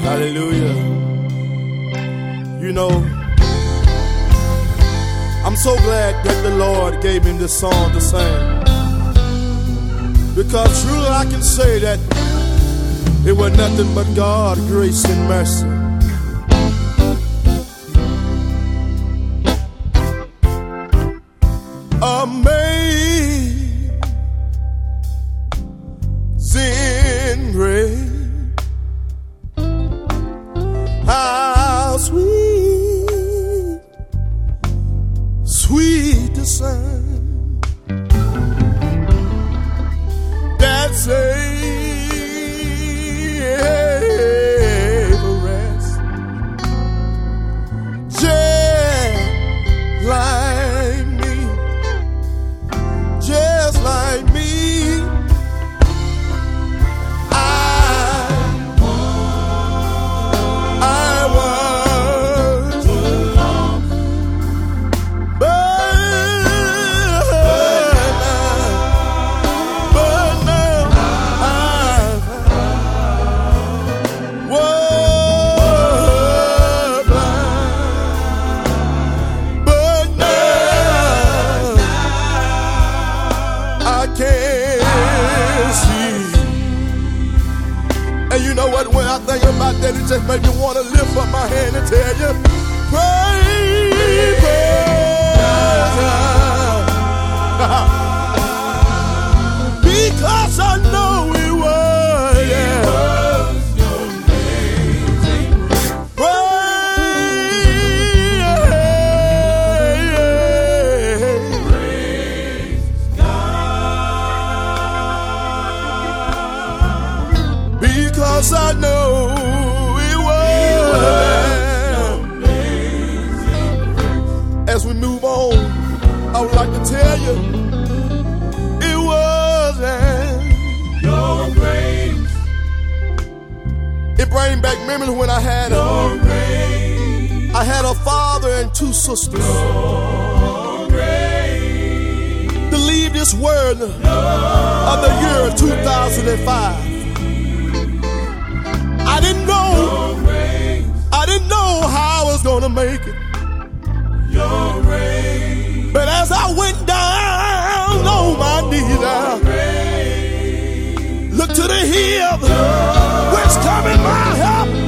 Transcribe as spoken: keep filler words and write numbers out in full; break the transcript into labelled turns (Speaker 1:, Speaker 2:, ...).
Speaker 1: Hallelujah. You know, I'm so glad that the Lord gave me this song to sing, because truly I can say that it was nothing but God's grace and mercy. Amazing grace, how sweet, sweet the sound that saved a wretch just like me, just like me. And you know what, when I think about that, it just makes me want to lift up my hand and tell you, praise, praise, because I know it was, yeah. Because I know it was. As we move on, I would like to tell you, it was your grace. It brings back memories when I had a, I had a father and two sisters. Your grace. To leave this world of the year two thousand five. I didn't know, I didn't know how I was gonna make it. Your grace. But as I went down on my knees, I looked to the hill, whence coming my help.